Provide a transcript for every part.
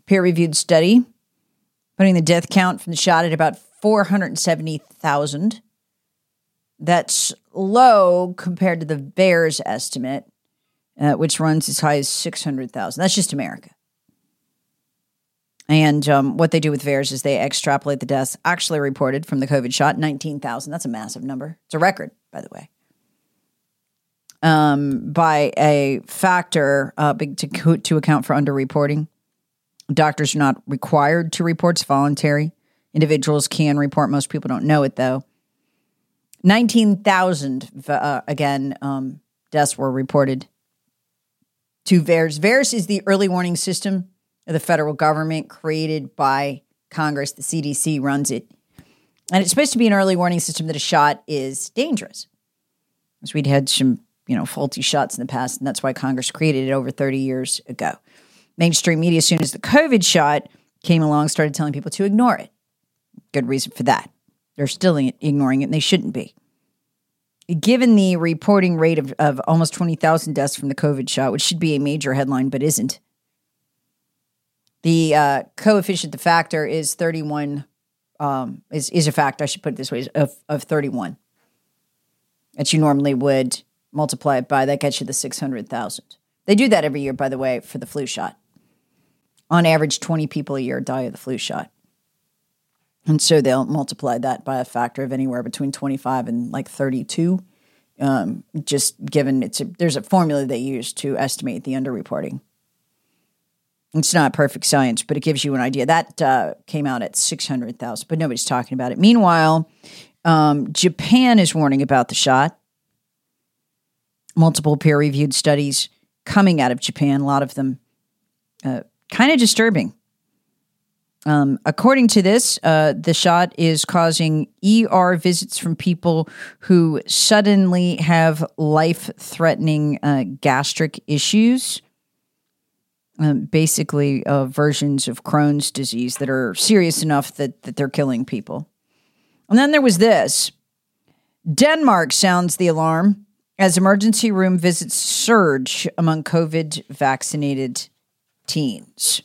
peer-reviewed study, putting the death count from the shot at about 470,000. That's low compared to the VAERS estimate, which runs as high as 600,000. That's just America. And what they do with VAERS is they extrapolate the deaths actually reported from the COVID shot, 19,000. That's a massive number. It's a record, by the way. By a factor to account for underreporting. Doctors are not required to report. It's voluntary. Individuals can report. Most people don't know it, though. 19,000, deaths were reported to VAERS. VAERS is the early warning system of the federal government created by Congress. The CDC runs it. And it's supposed to be an early warning system that a shot is dangerous. Because we'd had some, faulty shots in the past, and that's why Congress created it over 30 years ago. Mainstream media, as soon as the COVID shot came along, started telling people to ignore it. Good reason for that. They're still ignoring it, and they shouldn't be. Given the reporting rate of almost 20,000 deaths from the COVID shot, which should be a major headline but isn't, the coefficient, the factor is 31, is a fact, I should put it this way, of 31. That you normally would multiply it by. That gets you the 600,000. They do that every year, by the way, for the flu shot. On average, 20 people a year die of the flu shot. And so they'll multiply that by a factor of anywhere between 25 and 32. Just given there's a formula they use to estimate the underreporting. It's not perfect science, but it gives you an idea. That came out at 600,000, but nobody's talking about it. Meanwhile, Japan is warning about the shot. Multiple peer-reviewed studies coming out of Japan, a lot of them kind of disturbing. According to this, the shot is causing ER visits from people who suddenly have life-threatening gastric issues, basically versions of Crohn's disease that are serious enough that they're killing people. And then there was this. Denmark sounds the alarm as emergency room visits surge among COVID-vaccinated teens.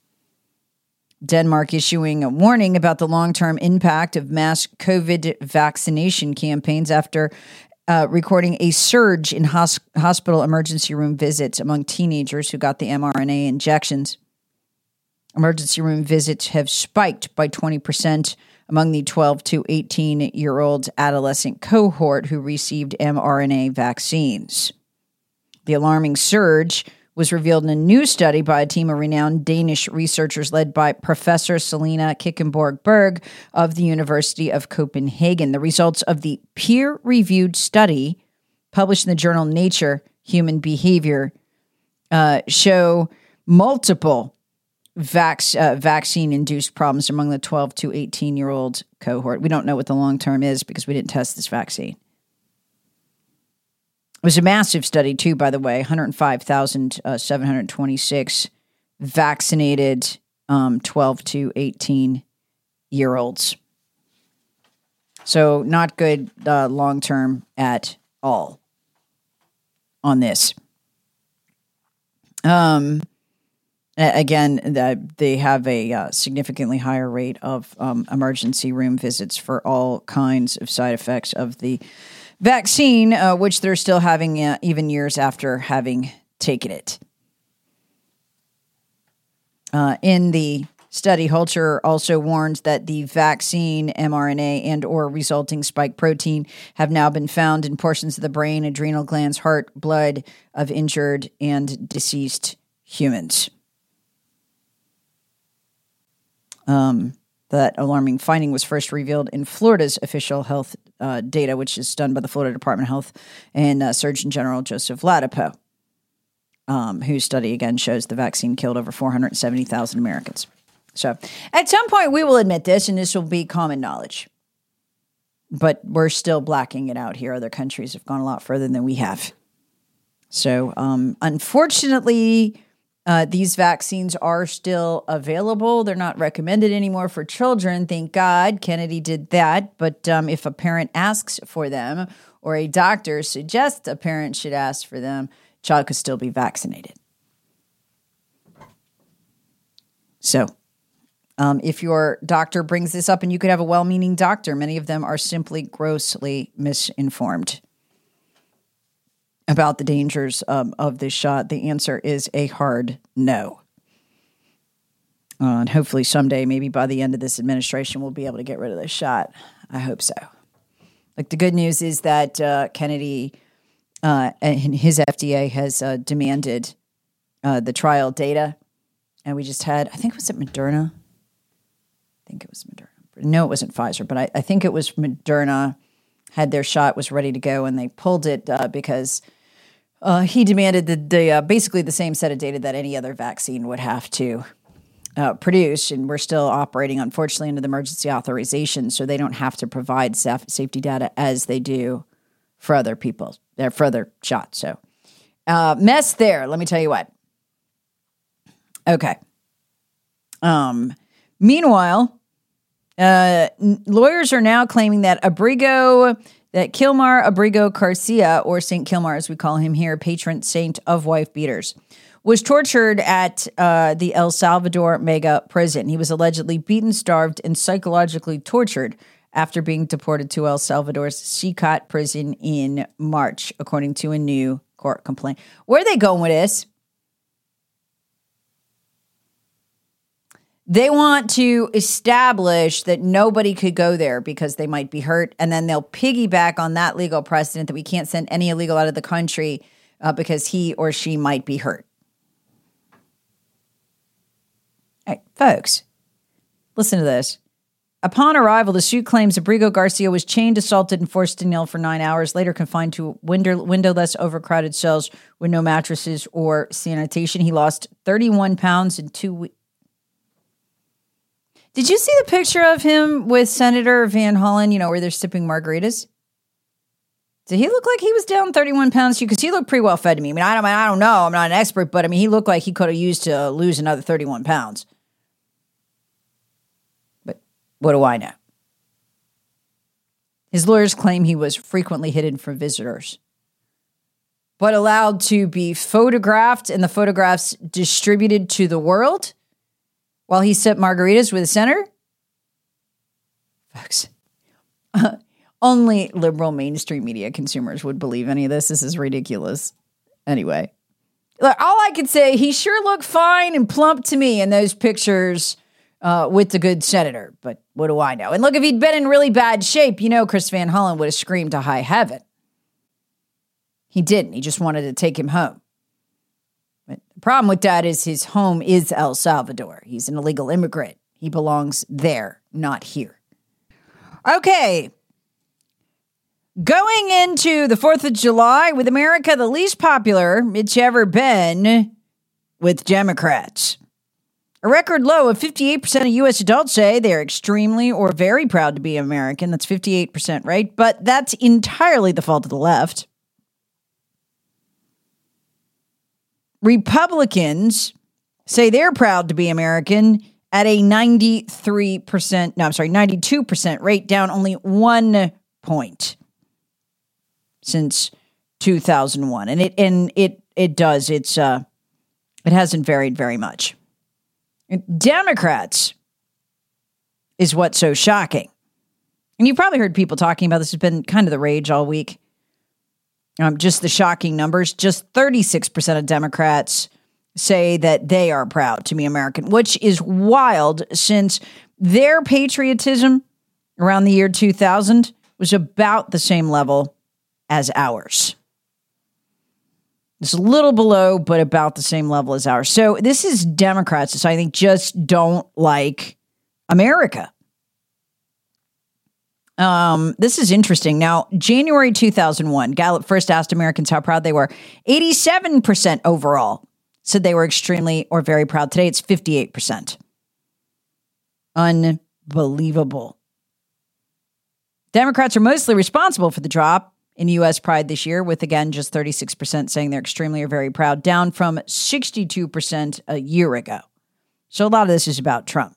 Denmark issuing a warning about the long-term impact of mass COVID vaccination campaigns after recording a surge in hospital emergency room visits among teenagers who got the mRNA injections. Emergency room visits have spiked by 20% among the 12 to 18-year-old adolescent cohort who received mRNA vaccines. The alarming surge was revealed in a new study by a team of renowned Danish researchers led by Professor Selena Kickenborg Berg of the University of Copenhagen. The results of the peer-reviewed study published in the journal Nature Human Behavior show multiple vaccine-induced problems among the 12 to 18-year-old cohort. We don't know what the long-term is because we didn't test this vaccine. It was a massive study, too, by the way, 105,726 vaccinated 12 to 18-year-olds. So not good long-term at all on this. Again, they have a significantly higher rate of emergency room visits for all kinds of side effects of the vaccine, which they're still having even years after having taken it. In the study, Holter also warned that the vaccine mRNA and or resulting spike protein have now been found in portions of the brain, adrenal glands, heart, blood of injured and deceased humans. That alarming finding was first revealed in Florida's official health data, which is done by the Florida Department of Health and Surgeon General Joseph Ladapo, whose study, again, shows the vaccine killed over 470,000 Americans. So at some point, we will admit this, and this will be common knowledge. But we're still blacking it out here. Other countries have gone a lot further than we have. So unfortunately, these vaccines are still available. They're not recommended anymore for children. Thank God Kennedy did that. But if a parent asks for them or a doctor suggests a parent should ask for them, child could still be vaccinated. So if your doctor brings this up, and you could have a well-meaning doctor, many of them are simply grossly misinformed about the dangers of this shot. The answer is a hard no. And hopefully someday, maybe by the end of this administration, we'll be able to get rid of this shot. I hope so. Like, the good news is that Kennedy and his FDA has demanded the trial data. And we just had, I think, was it Moderna? I think it was Moderna. No, it wasn't Pfizer, but I think it was Moderna had their shot, was ready to go, and they pulled it because he demanded the basically the same set of data that any other vaccine would have to produce. And we're still operating, unfortunately, under the emergency authorization, so they don't have to provide safety data as they do for other people, for other shots. So mess there, let me tell you what. Okay. Meanwhile, lawyers are now claiming that Kilmar Abrigo Garcia, or St. Kilmar as we call him here, patron saint of wife beaters, was tortured at the El Salvador mega prison. He was allegedly beaten, starved, and psychologically tortured after being deported to El Salvador's Sicat prison in March, according to a new court complaint. Where are they going with this? They want to establish that nobody could go there because they might be hurt, and then they'll piggyback on that legal precedent that we can't send any illegal out of the country because he or she might be hurt. All right, folks, listen to this. Upon arrival, the suit claims Abrigo Garcia was chained, assaulted, and forced to kneel for 9 hours, later confined to windowless, overcrowded cells with no mattresses or sanitation. He lost 31 pounds in 2 weeks. Did you see the picture of him with Senator Van Hollen, where they're sipping margaritas? Did he look like he was down 31 pounds too? Because he looked pretty well fed to me. I don't know. I'm not an expert, but he looked like he could have used to lose another 31 pounds. But what do I know? His lawyers claim he was frequently hidden from visitors, but allowed to be photographed and the photographs distributed to the world while he sipped margaritas with a senator? Folks, only liberal mainstream media consumers would believe any of this. This is ridiculous. Anyway, all I could say, he sure looked fine and plump to me in those pictures with the good senator. But what do I know? And look, if he'd been in really bad shape, Chris Van Hollen would have screamed to high heaven. He didn't. He just wanted to take him home. But the problem with that is his home is El Salvador. He's an illegal immigrant. He belongs there, not here. Okay. Going into the 4th of July, with America the least popular it's ever been with Democrats. A record low of 58% of U.S. adults say they're extremely or very proud to be American. That's 58%, right? But that's entirely the fault of the left. Republicans say they're proud to be American at a 92% rate, down only 1 point since 2001. And it hasn't varied very much. Democrats is what's so shocking. And you've probably heard people talking about this. Has been kind of the rage all week. Just the shocking numbers. Just 36% of Democrats say that they are proud to be American, which is wild since their patriotism around the year 2000 was about the same level as ours. It's a little below, but about the same level as ours. So this is Democrats that I think just don't like America. This is interesting. Now, January 2001, Gallup first asked Americans how proud they were. 87% overall said they were extremely or very proud. Today, it's 58%. Unbelievable. Democrats are mostly responsible for the drop in U.S. pride this year, with, again, just 36% saying they're extremely or very proud, down from 62% a year ago. So a lot of this is about Trump.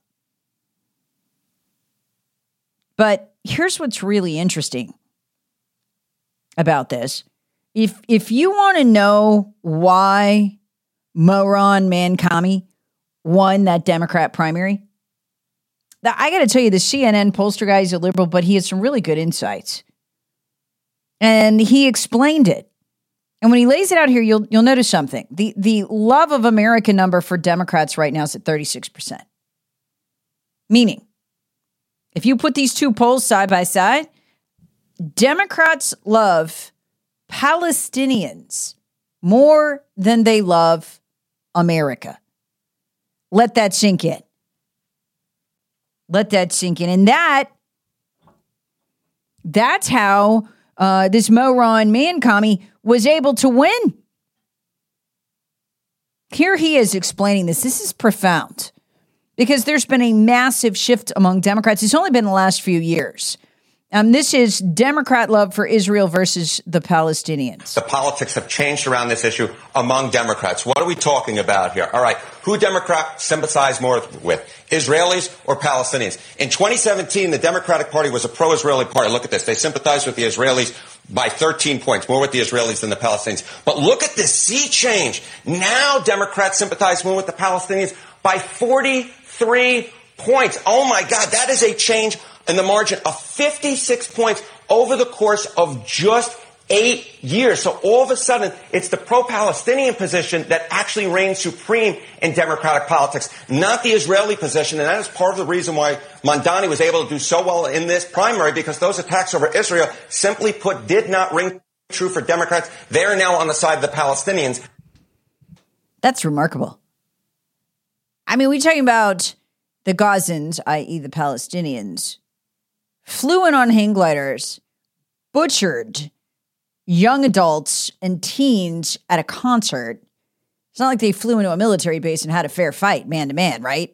But here's what's really interesting about this. If you want to know why Moron Mancami won that Democrat primary. Now, I got to tell you, the CNN pollster guy is a liberal, but he has some really good insights. And he explained it. And when he lays it out here, you'll notice something. The love of America number for Democrats right now is at 36%. Meaning, if you put these two polls side by side, Democrats love Palestinians more than they love America. Let that sink in. Let that sink in. And that's how this moron man-commie was able to win. Here he is explaining this. This is profound because there's been a massive shift among Democrats. It's only been the last few years. This is Democrat love for Israel versus the Palestinians. The politics have changed around this issue among Democrats. What are we talking about here? All right, who Democrats sympathize more with, Israelis or Palestinians? In 2017, the Democratic Party was a pro-Israeli party. Look at this. They sympathized with the Israelis by 13 points, more with the Israelis than the Palestinians. But look at this sea change. Now Democrats sympathize more with the Palestinians by 43 points. Oh, my God, that is a change in the margin of 56 points over the course of just 8 years. So all of a sudden, it's the pro-Palestinian position that actually reigns supreme in Democratic politics, not the Israeli position. And that is part of the reason why Mamdani was able to do so well in this primary, because those attacks over Israel, simply put, did not ring true for Democrats. They're now on the side of the Palestinians. That's remarkable. I mean, we're talking about the Gazans, i.e. the Palestinians, flew in on hang gliders, butchered young adults and teens at a concert. It's not like they flew into a military base and had a fair fight, man to man, right?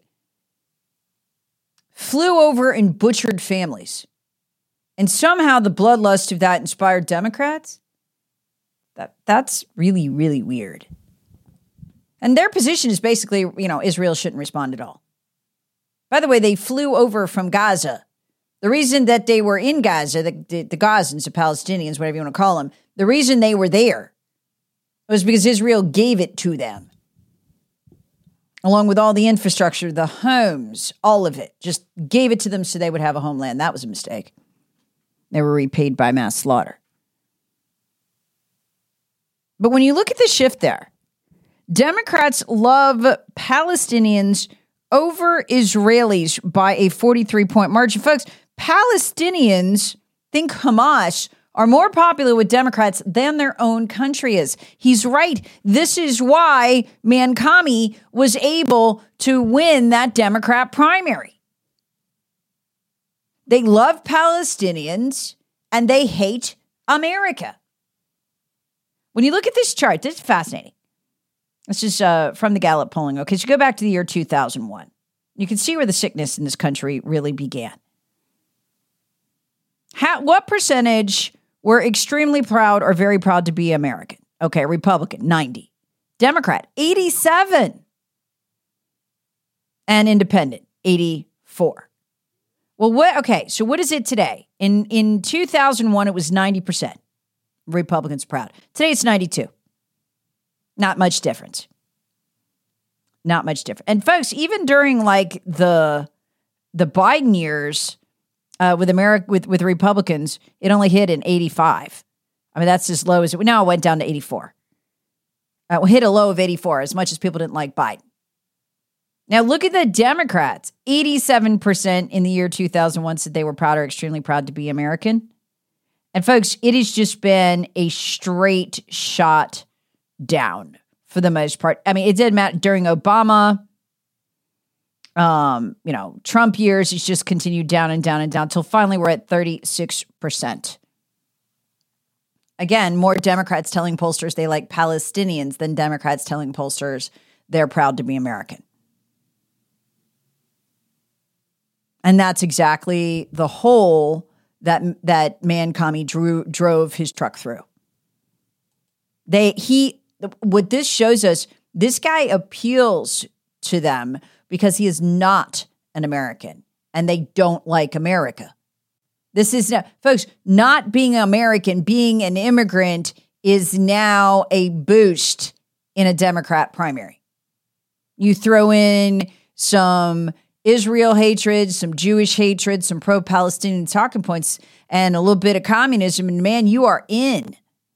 Flew over and butchered families. And somehow the bloodlust of that inspired Democrats? That's really, really weird. And their position is basically, Israel shouldn't respond at all. By the way, they flew over from Gaza. The reason that they were in Gaza, the Gazans, the Palestinians, whatever you want to call them, the reason they were there was because Israel gave it to them. Along with all the infrastructure, the homes, all of it, just gave it to them so they would have a homeland. That was a mistake. They were repaid by mass slaughter. But when you look at the shift there, Democrats love Palestinians over Israelis by a 43-point margin. Folks, Palestinians think Hamas are more popular with Democrats than their own country is. He's right. This is why man-commie was able to win that Democrat primary. They love Palestinians and they hate America. When you look at this chart, this is fascinating. This is from the Gallup polling. Okay, so you go back to the year 2001. You can see where the sickness in this country really began. What percentage were extremely proud or very proud to be American? Okay, Republican, 90. Democrat, 87. And Independent, 84. Well, so what is it today? In 2001, it was 90%. Republicans proud. Today, it's 92. Not much difference. Not much different. And folks, even during like the Biden years with America with Republicans, it only hit in 85. I mean, that's as low as it now went down to 84. We hit a low of 84, as much as people didn't like Biden. Now look at the Democrats. 87% in the year 2001 said they were proud or extremely proud to be American. And folks, it has just been a straight shot down for the most part. I mean, it didn't matter during Obama, Trump years. It's just continued down and down and down until finally we're at 36%. Again, more Democrats telling pollsters they like Palestinians than Democrats telling pollsters they're proud to be American. And that's exactly the hole that man-commie drove his truck through. What this shows us, this guy appeals to them because he is not an American and they don't like America. This is now, folks, not being American, being an immigrant is now a boost in a Democrat primary. You throw in some Israel hatred, some Jewish hatred, some pro-Palestinian talking points, and a little bit of communism, and man, you are in.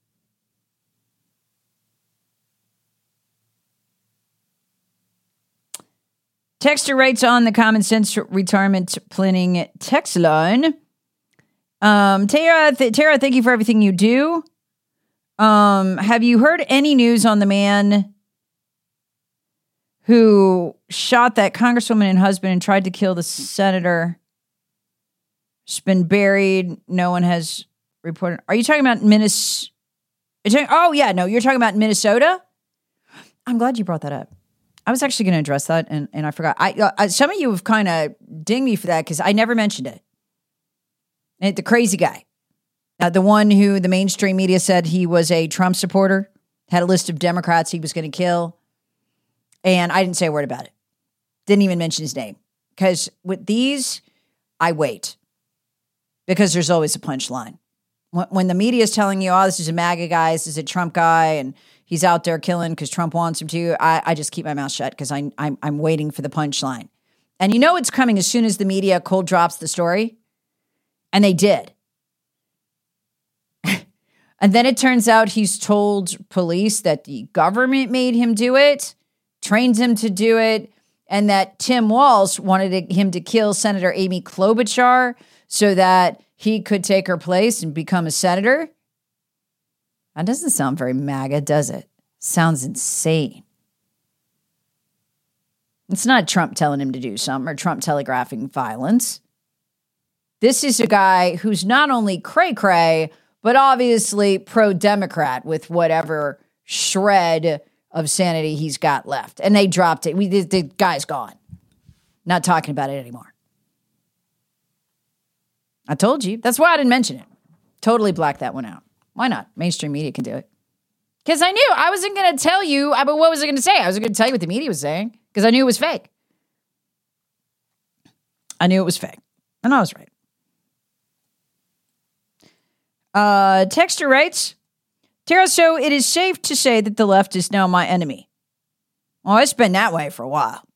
Texter writes on the Common Sense Retirement Planning text line. Tara, thank you for everything you do. Have you heard any news on the man who shot that congresswoman and husband and tried to kill the senator? It's been buried. No one has reported. Are you talking about Minnesota? Oh, yeah. No, you're talking about Minnesota? I'm glad you brought that up. I was actually going to address that, and I forgot. Some of you have kind of dinged me for that because I never mentioned it. And the crazy guy. The one who the mainstream media said he was a Trump supporter, had a list of Democrats he was going to kill. And I didn't say a word about it. Didn't even mention his name. Because with these, I wait. Because there's always a punchline. When the media is telling you, oh, this is a MAGA guy, this is a Trump guy, and he's out there killing because Trump wants him to, I just keep my mouth shut because I'm waiting for the punchline. And you know it's coming as soon as the media cold drops the story. And they did. And then it turns out he's told police that the government made him do it, trained him to do it, and that Tim Walz wanted him to kill Senator Amy Klobuchar so that he could take her place and become a senator. That doesn't sound very MAGA, does it? Sounds insane. It's not Trump telling him to do something or Trump telegraphing violence. This is a guy who's not only cray-cray, but obviously pro-Democrat with whatever shred of sanity he's got left. And they dropped it. The guy's gone. Not talking about it anymore. I told you. That's why I didn't mention it. Totally blacked that one out. Why not? Mainstream media can do it. Because I knew I wasn't going to tell you. But what was I going to say? I wasn't going to tell you what the media was saying because I knew it was fake. I knew it was fake. And I was right. Texter writes, Tara, so it is safe to say that the left is now my enemy. Well, it's been that way for a while.